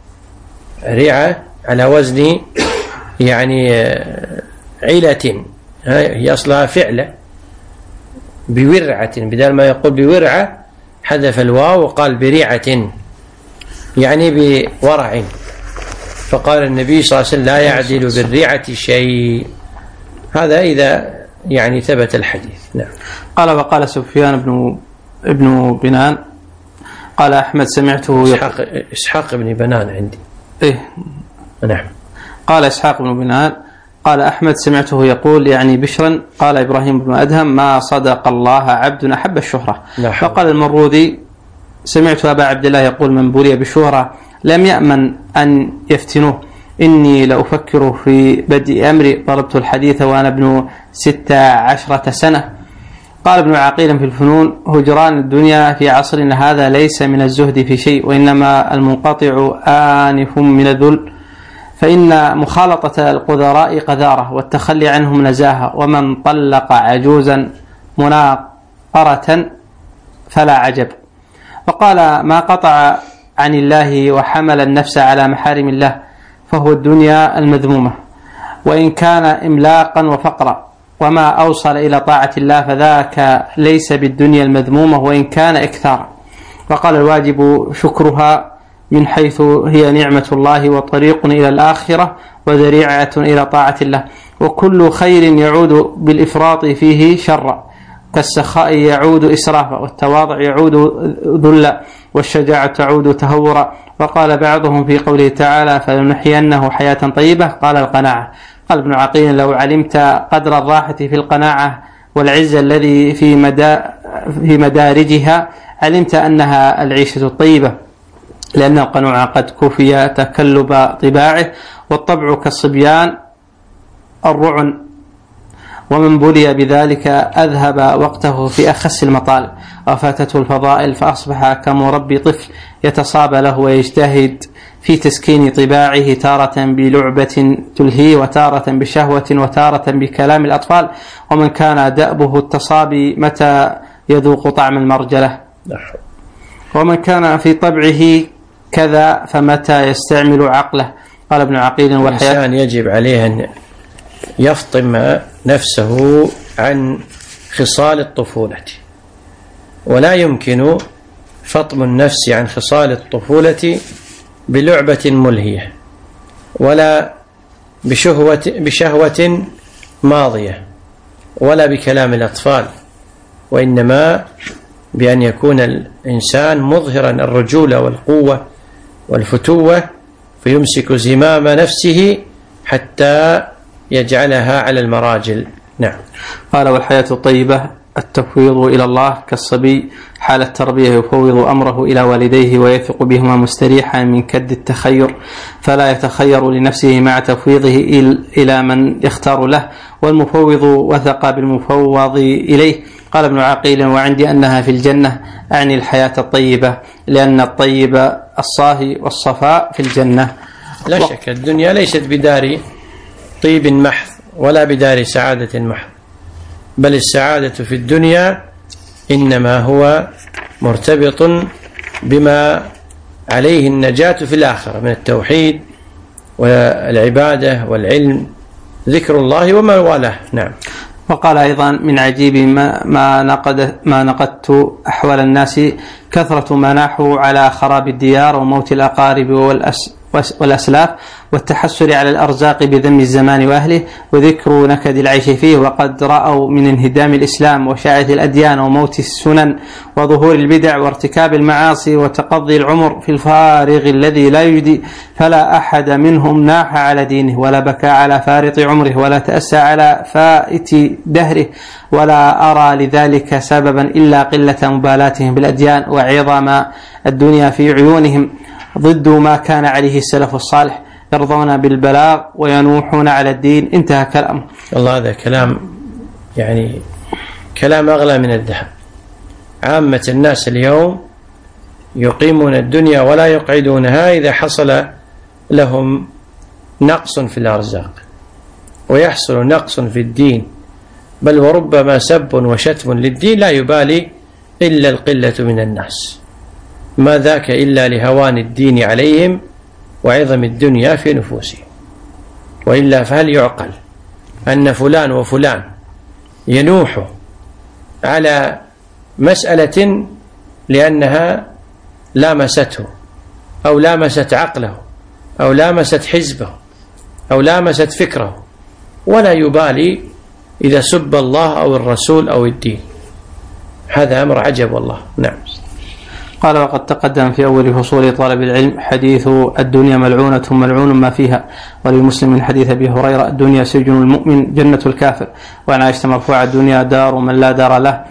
Speaker 1: ريعة على وزن يعني علة، هي أصلها فعلة، بورعة، بدل ما يقول بورعة حذف الواو وقال بريعة يعني بورع. فقال النبي صلى الله عليه وسلم: لا يعدل بالريعة شيء. هذا إذا يعني ثبت الحديث. نعم.
Speaker 2: قال: وقال سفيان ابن بنان قال: أحمد سمعته
Speaker 1: إسحاق بن بنان عندي.
Speaker 2: نعم. قال إسحاق بن بنان قال: أحمد سمعته يقول يعني بشرا. قال إبراهيم بن أدهم: ما صدق الله عبد أحب الشهرة. فقال المروذي: سمعت أبا عبد الله يقول: من بلي بشهرة لم يأمن أن يفتنوه. إني لأفكر في بدء أمري، طلبت الحديث وأنا ابن 16 سنة. قال ابن عقيل في الفنون: هجران الدنيا في عصرنا هذا ليس من الزهد في شيء، وإنما المنقطع آنف من الذل، فإن مخالطة القذراء قذارة، والتخلي عنهم نزاهة، ومن طلق عجوزا مناقرة فلا عجب. وقال: ما قطع عن الله وحمل النفس على محارم الله فهو الدنيا المذمومة، وإن كان إملاقا وفقرا، وما أوصل إلى طاعة الله فذاك ليس بالدنيا المذمومة وإن كان إكثارا. وقال: الواجب شكرها من حيث هي نعمة الله وطريق إلى الآخرة وذريعة إلى طاعة الله، وكل خير يعود بالإفراط فيه شرا، كالسخاء يعود إسرافا، والتواضع يعود ذلا، والشجاعة تعود تهورا. وقال بعضهم في قوله تعالى: فلنحيينه حياة طيبة، قال: القناعة. قال ابن عقيل: لو علمت قدر الراحة في القناعة والعز الذي في مدارجها علمت أنها العيشة الطيبة، لأن القنوع قد كفي تكلب طباعه، والطبع كالصبيان الرعن، ومن بلي بذلك أذهب وقته في أخس المطالب، وفاتته الفضائل فأصبح كمربي طفل يتصاب له ويجتهد في تسكين طباعه، تارة بلعبة تلهي، وتارة بشهوة، وتارة بكلام الأطفال. ومن كان دأبه التصابي متى يذوق طعم المرجلة، ومن كان في طبعه كذا فمتى يستعمل عقله. قال ابن عقيل:
Speaker 1: والإنسان يجب عليه أن يفطم نفسه عن خصال الطفولة، ولا يمكن فطم النفس عن خصال الطفولة بلعبة ملهية، ولا بشهوة ماضية، ولا بكلام الأطفال، وإنما بأن يكون الإنسان مظهرا الرجولة والقوة والفتوة، فيمسك زمام نفسه حتى يجعلها على المراجل. نعم.
Speaker 2: قال: والحياة الطيبة التفويض إلى الله كالصبي حال التربية يفوض أمره إلى والديه ويثق بهما مستريحا من كد التخير، فلا يتخير لنفسه مع تفويضه إلى من يختار له، والمفوض وثق بالمفوض إليه. قال ابن عقيل: وعندي أنها في الجنة، أعني الحياة الطيبة، لأن الطيب الصاهي والصفاء في الجنة.
Speaker 1: لا شك الدنيا ليست بدار طيب محض ولا بدار سعادة محض، بل السعادة في الدنيا إنما هو مرتبط بما عليه النجاة في الآخرة من التوحيد والعبادة والعلم، ذكر الله وما والاه. نعم.
Speaker 2: وقال أيضا: من عجيب ما نقدت أحوال الناس كثرة ما ناحوا على خراب الديار وموت الأقارب والأسلاف والتحسر على الأرزاق بذم الزمان وأهله وذكر نكد العيش فيه، وقد رأوا من انهدام الإسلام وشاعة الأديان وموت السنن وظهور البدع وارتكاب المعاصي وتقضي العمر في الفارغ الذي لا يجدي، فلا أحد منهم ناح على دينه ولا بكى على فارط عمره ولا تأسى على فائت دهره، ولا أرى لذلك سببا إلا قلة مبالاتهم بالأديان وعظم الدنيا في عيونهم ضد ما كان عليه السلف الصالح، يرضون بالبلاغ وينوحون على الدين. انتهى كلامه.
Speaker 1: والله هذا كلام يعني كلام أغلى من الذهب. عامة الناس اليوم يقيمون الدنيا ولا يقعدونها إذا حصل لهم نقص في الأرزاق، ويحصل نقص في الدين، بل وربما سب وشتم للدين لا يبالي إلا القلة من الناس، ما ذاك إلا لهوان الدين عليهم وعظم الدنيا في نفوسهم. وإلا فهل يعقل أن فلان وفلان ينوح على مسألة لأنها لامسته أو لامست عقله أو لامست حزبه أو لامست فكره، ولا يبالي إذا سب الله أو الرسول أو الدين؟ هذا أمر عجب والله. نعم.
Speaker 2: قال: وقد تقدم في أول فصول طلب العلم حديث الدنيا ملعونة ملعون ما فيها، ولمسلم من حديث أبي هريرة: الدنيا سجن المؤمن جنة الكافر. وعن عائشة مرفوعة: الدنيا دار من لا دار له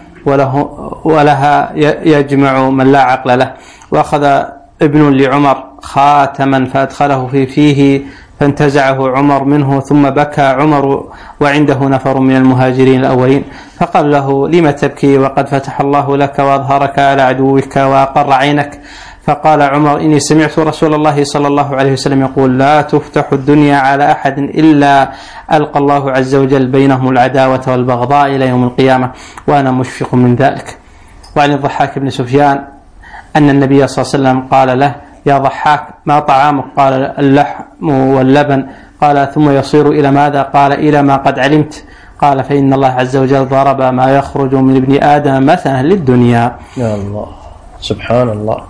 Speaker 2: ولها يجمع من لا عقل له. وأخذ ابن لعمر خاتما فأدخله فيه فانتزعه عمر منه، ثم بكى عمر وعنده نفر من المهاجرين الأولين، فقال له: لم تبكي وقد فتح الله لك وأظهرك على عدوك وأقر عينك؟ فقال عمر: إني سمعت رسول الله صلى الله عليه وسلم يقول: لا تفتح الدنيا على أحد إلا ألقى الله عز وجل بينهم العداوة والبغضاء إلى يوم القيامة، وأنا مشفق من ذلك. وعن الضحاك بن سفيان أن النبي صلى الله عليه وسلم قال له: يا ضحاك ما طعامك؟ قال: اللحم واللبن. قال: ثم يصير إلى ماذا؟ قال: إلى ما قد علمت. قال: فإن الله عز وجل ضرب ما يخرج من ابن آدم مثلا للدنيا.
Speaker 1: يا الله، سبحان الله،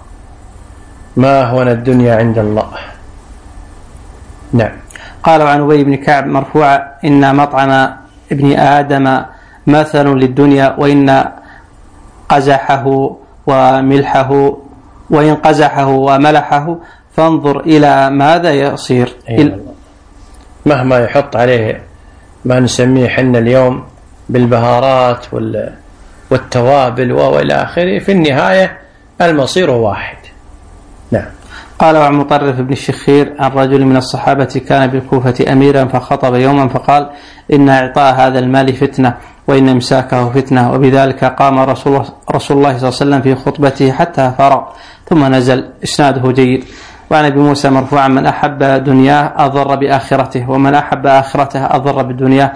Speaker 1: ما هون الدنيا عند الله. نعم.
Speaker 2: قال: وعن أبي بن كعب مرفوعا: إن مطعم ابن آدم مثل للدنيا، وإن قزحه وملحه وإن قزحه وملحه فانظر إلى ماذا يصير.
Speaker 1: مهما يحط عليه ما نسميه حنا اليوم بالبهارات والتوابل وإلى آخره، في النهاية المصير واحد. نعم.
Speaker 2: قال: وعن مطرف بن الشخير عن رجل من الصحابة كان بالكوفة أميرا فخطب يوما فقال: إن إعطاء هذا المال فتنة وإن إمساكه فتنة. وبذلك قام رسول الله صلى الله عليه وسلم في خطبته حتى فرغ ثم نزل. إسناده جيد. وعن أبي موسى مرفوعا: من أحب دنياه أضر بآخرته، ومن أحب آخرته أضر بالدنيا،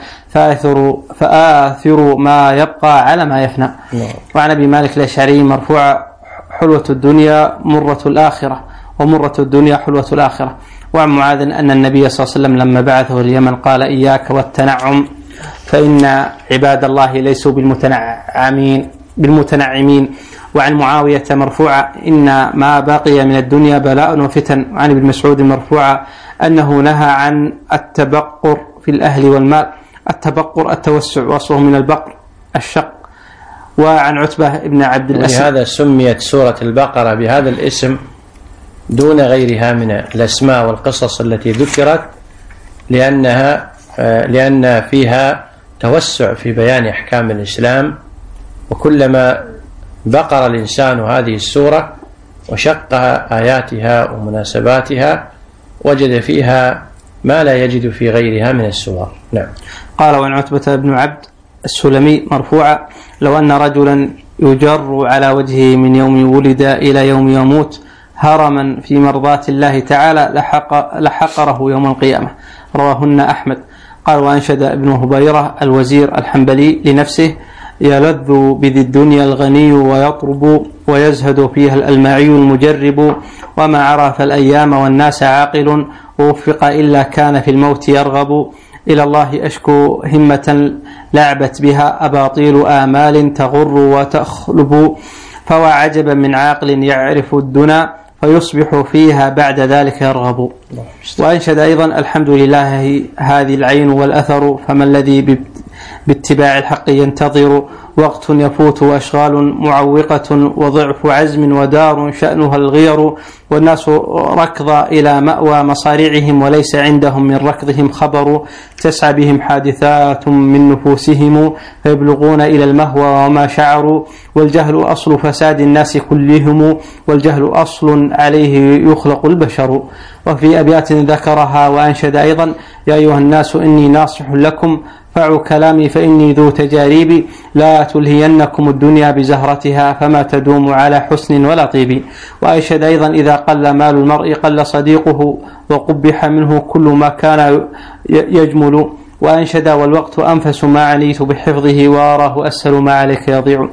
Speaker 2: فآثر ما يبقى على ما يفنى. وعن أبي مالك الأشعري مرفوعا: حلوة الدنيا مرة الآخرة، ومرة الدنيا حلوة الآخرة. وعن معاذ أن النبي صلى الله عليه وسلم لما بعثه اليمن قال: إياك والتنعم، فإن عباد الله ليسوا بالمتنعمين. بالمتنعمين. وعن معاوية مرفوعة إن ما بقي من الدنيا بلاء وفتن. وعن ابن مسعود مرفوعة أنه نهى عن التبقر في الأهل والمال. التبقر التوسع، وأصله من البقر الشق. وعن عتبة بن عبد الأسد.
Speaker 1: ولهذا سميت سورة البقرة بهذا الاسم دون غيرها من الأسماء والقصص التي ذكرت، لأن فيها توسع في بيان أحكام الإسلام. وكلما بقر الإنسان هذه السورة وشق آياتها ومناسباتها وجد فيها ما لا يجد في غيرها من السور. نعم.
Speaker 2: قال وعن عتبة بن عبد السلمي مرفوعة: لو أن رجلا يجر على وجهه من يوم ولد إلى يوم يموت هرما في مرضاة الله تعالى لحقره يوم القيامة. رواهن أحمد. قال وأنشد ابن هبيرة الوزير الحنبلي لنفسه: يلذ بذي الدنيا الغني ويطرب ويزهد فيها الألماعي المجرب، وما عرف الأيام والناس عاقل ووفق إلا كان في الموت يرغب. إلى الله أشكو همة لعبت بها أباطيل آمال تغر وتخلب، فهو عجبا من عاقل يعرف الدنا فيصبح فيها بعد ذلك يرغب. وأنشد أيضا: الحمد لله هذه العين والأثر، فما الذي باتباع الحق ينتظر، وقت يفوت وأشغال معوقة وضعف عزم ودار شأنها الغير، والناس ركض إلى مأوى مصارعهم وليس عندهم من ركضهم خبر، تسعى بهم حادثات من نفوسهم فيبلغون إلى المهوى وما شعروا، والجهل أصل فساد الناس كلهم، والجهل أصل عليه يخلق البشر. وفي أبيات ذكرها وأنشد أيضا: يا أيها الناس إني ناصح لكم فاعوا كلامي فإني ذو تجارب، لا تلهينكم الدنيا بزهرتها فما تدوم على حسن ولا طيب. وأنشد أيضا: إذا قل مال المرء قل صديقه وقبح منه كل ما كان يجمل. وأنشد: والوقت أنفس ما عنيت بحفظه وأراه أسهل ما عليك يضيع.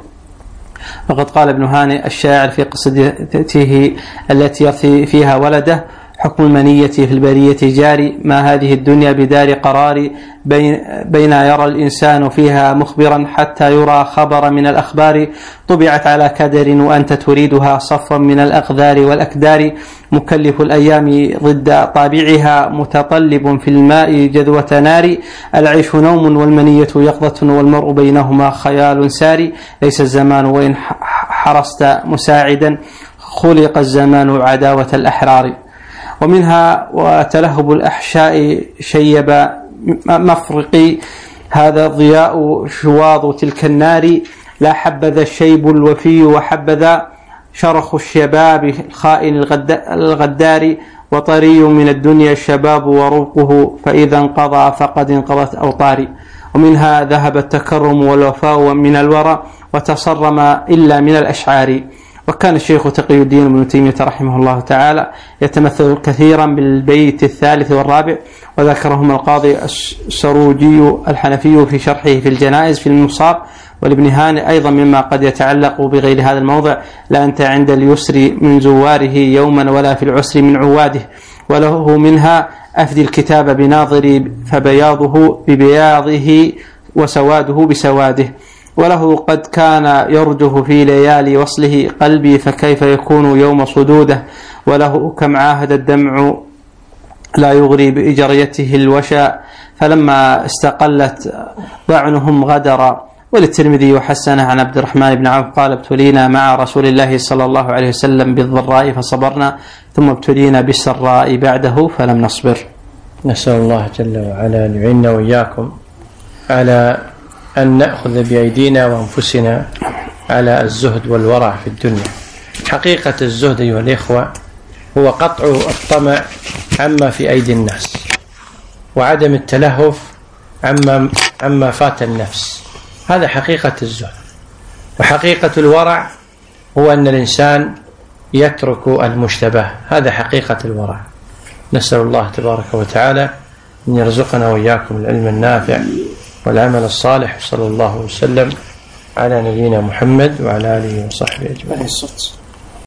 Speaker 2: وقد قال ابن هانئ الشاعر في قصيدته التي يرثي فيها ولده: حكم المنية في البرية جاري، ما هذه الدنيا بدار قرار، بين يرى الإنسان فيها مخبرا حتى يرى خبر من الأخبار، طبعت على كدر وأنت تريدها صفا من الأقدار والأكدار، مكلف الأيام ضد طابعها متطلب في الماء جذوة نار، العيش نوم والمنية يقظة والمرء بينهما خيال ساري، ليس الزمان وإن حرصت مساعدا خلق الزمان عداوة الأحرار. ومنها: وتلهب الأحشاء شيب مفرقي، هذا الضياء شواظ تلك النار، لا حبذا الشيب الوفي وحبذا شرخ الشباب الخائن الغدار، وطري من الدنيا الشباب ورقه، فإذا انقضى فقد انقضت أوطاري. ومنها: ذهب التكرم والوفاء من الورى وتصرم إلا من الأشعار. وكان الشيخ تقي الدين ابن تيمية رحمه الله تعالى يتمثل كثيرا بالبيت الثالث والرابع، وذكرهما القاضي السروجي الحنفي في شرحه في الجنائز في المصاب. والابن هانئ أيضا مما قد يتعلق بغير هذا الموضع: لا أنت عند اليسر من زواره يوما ولا في العسر من عواده. وله منها: أفدي الكتاب بناظري فبياضه ببياضه وسواده بسواده. وله: قد كان يرجف في ليالي وصله قلبي فكيف يكون يوم صدوده. وله: كم عاهد الدمع لا يغري بإجريته الوشاء فلما استقلت ضعنهم غدرا. وللترمذي وحسنه عن عبد الرحمن بن عوف قال: ابتلينا مع رسول الله صلى الله عليه وسلم بالضراء فصبرنا، ثم ابتلينا بالسراء بعده فلم نصبر.
Speaker 1: نسأل الله جل وعلا أن يعيننا وإياكم على أن نأخذ بأيدينا وأنفسنا على الزهد والورع في الدنيا. حقيقة الزهد أيها الإخوة هو قطع الطمع عما في أيدي الناس، وعدم التلهف عما فات النفس. هذا حقيقة الزهد. وحقيقة الورع هو أن الإنسان يترك المشتبه. هذا حقيقة الورع. نسأل الله تبارك وتعالى أن يرزقنا وإياكم العلم النافع والعمل الصالح. صلى الله وسلم على نبينا محمد وعلى آله وصحبه أجمعين.